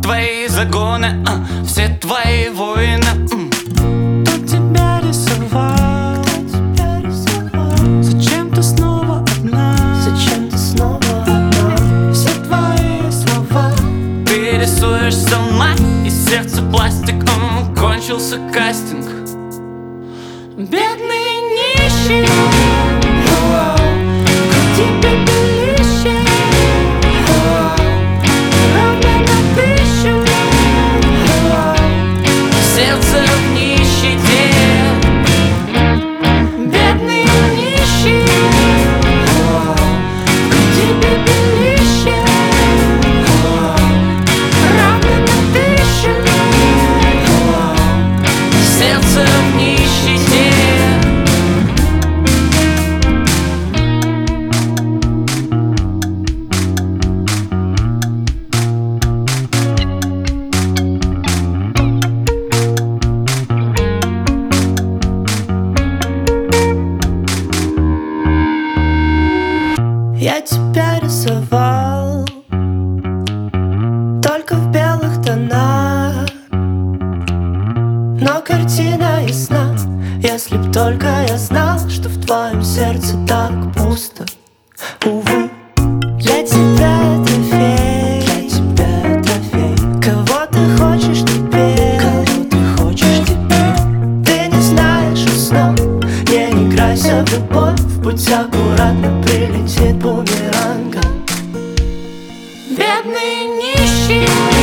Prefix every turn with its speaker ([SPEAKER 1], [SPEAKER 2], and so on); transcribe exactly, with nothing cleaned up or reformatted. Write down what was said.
[SPEAKER 1] твои загоны, а, все твои воины.
[SPEAKER 2] Кто тебя рисовал? Зачем ты снова одна?
[SPEAKER 3] Зачем ты снова одна?
[SPEAKER 2] Все твои слова
[SPEAKER 1] Ты рисуешь сама, и сердце пластик. м, Кончился кастинг.
[SPEAKER 2] бедный нищий. Груди пепелище, ровно на тысячу.
[SPEAKER 1] Сердце в нищете.
[SPEAKER 2] Бедный нищий. Груди пепелище, ровно на тысячу.
[SPEAKER 1] Сердце в нищете.
[SPEAKER 3] Я тебя рисовал только в белых тонах, но картина ясна. Если б только я знал, что в твоем сердце так пусто. Увы, для тебя трофей, для тебя трофей. Кого ты хочешь теперь? Кого ты хочешь теперь? Ты не знаешь снов, не играйся в любовь. Будь аккуратна, прилетит бумерангом.
[SPEAKER 2] Бедный нищий.